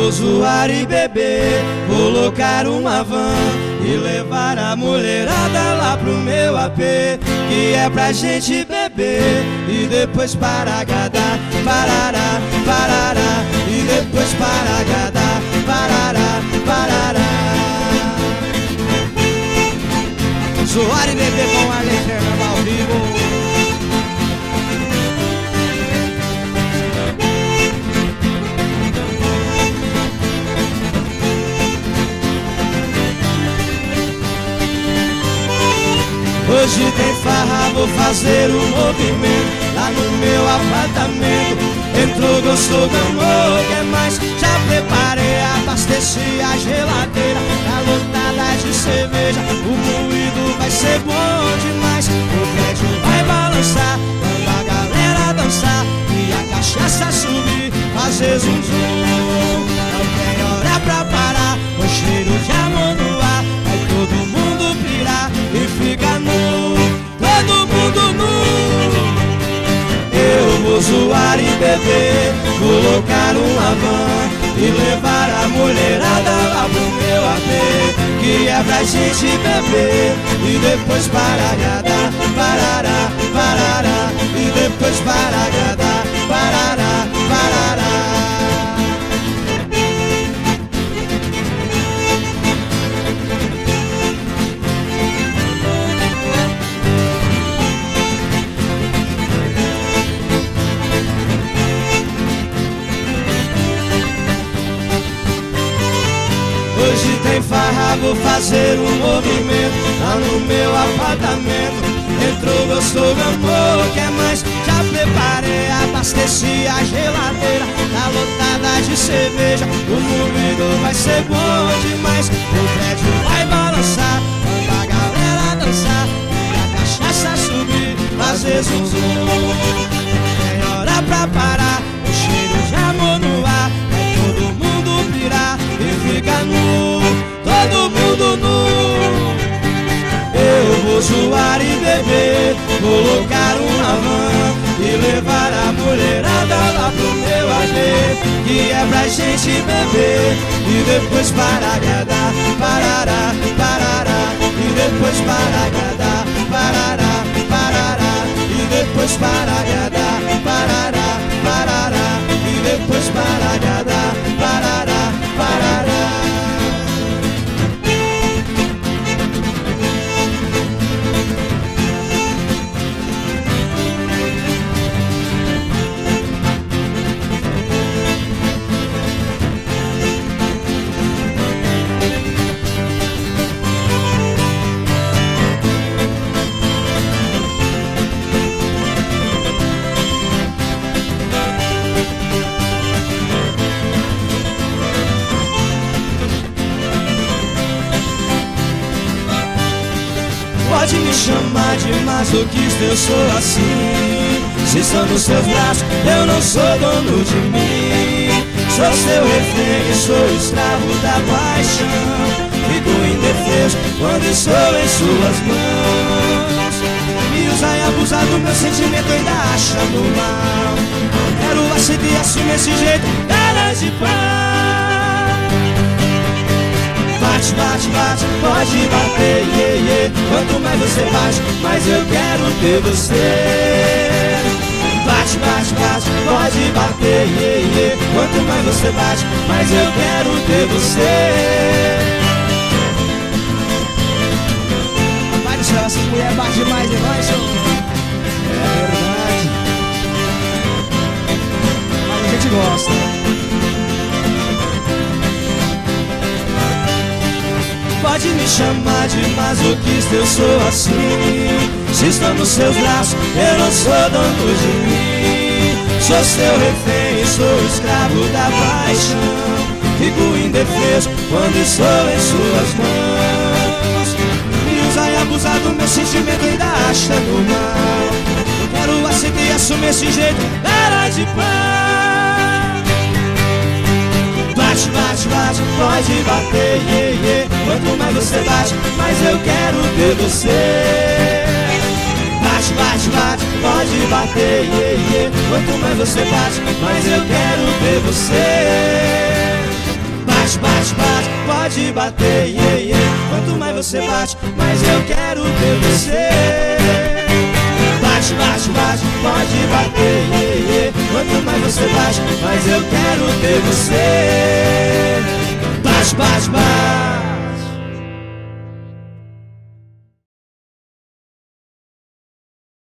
vou zoar e beber, colocar uma van e levar a mulherada lá pro meu AP, que é pra gente beber e depois para agradar. Parará, parará, e depois para agradar. Parará, parará. Zoar e beber com a Fernanda ao vivo. Hoje tem farra, vou fazer um movimento lá no meu apartamento. Entrou, gostou, gamou, quer mais? Já preparei, abasteci a geladeira, tá lotada de cerveja, o moído vai ser bom demais. O prédio vai balançar, quando a galera dançar e a cachaça subir, fazer zum zum. Não tem hora pra parar, o cheiro de amor no ar, vai todo mundo pirar e fica nu, todo mundo nu. Eu vou zoar e beber, colocar uma van e levar a mulherada lá pro meu AP, que é pra gente beber e depois para agradar. Parará, parará, e depois para agradar. Parará, parará. Hoje tem farra, vou fazer um movimento lá no meu apartamento. Entrou, gostou, gamou, quer mais? Já preparei, abasteci a geladeira, tá lotada de cerveja, o moído vai ser bom demais. O prédio vai balançar, quando a galera dançar e a cachaça subir, fazer zum zum. Tem hora pra parar, o cheiro de amor no ar, vai todo mundo pirar e fica nu, todo mundo nu. Eu vou zoar e beber, colocar uma van e levar a mulherada lá pro meu AP, que é pra gente beber e depois para agradar. Parará, parará, e depois para agradar. Parará, parará, e depois para agradar. Parará, parará, e depois para agradar. Parará, parará. Pode me chamar de masoquista, eu sou assim. Se estou nos seus braços, eu não sou dono de mim. Sou seu refém, sou escravo da paixão. Fico indefeso quando estou em suas mãos. Me usar e abusar do meu sentimento, ainda acha normal. Quero aceitar e assumir esse jeito, cara de pau. Bate, bate, bate, pode bater, yeah, yeah. Quanto mais você bate, mais eu quero ter você. Bate, bate, bate, pode bater, yeah, yeah. Quanto mais você bate, mais eu quero ter você. Vai do céu, essa mulher bate demais, vai, senhor. É verdade. Mas a gente gosta. Pode me chamar de masoquista, eu sou assim. Se estou nos seus braços, eu não sou dono de mim. Sou seu refém, sou escravo da paixão. Fico indefeso quando estou em suas mãos. Me usar e abusar do meu sentimento, ainda acha normal. Quero aceitar e assumir esse jeito, cara de pau. Bate, bate, bate, pode bater, yeah, yeah. Quanto mais você bate, mais eu quero ter você. Bate, bate, bate, pode bater, yeah, yeah. Quanto mais você bate, mais eu quero ter você. pode bater, yeah, yeah. Quanto mais você bate, mais eu quero ter você. Bate, bate, bate, pode bater, yeah, yeah. Quanto mais você bate, mais eu quero ter você. Bate, bate, bate.